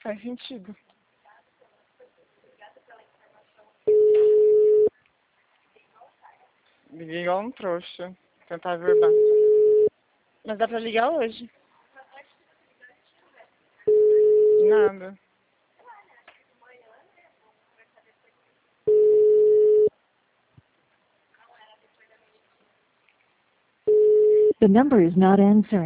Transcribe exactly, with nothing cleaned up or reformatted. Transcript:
faz sentido. Liguei igual um trouxa. Tentar verbal. Mas dá pra ligar hoje. Nada. The number is not answering.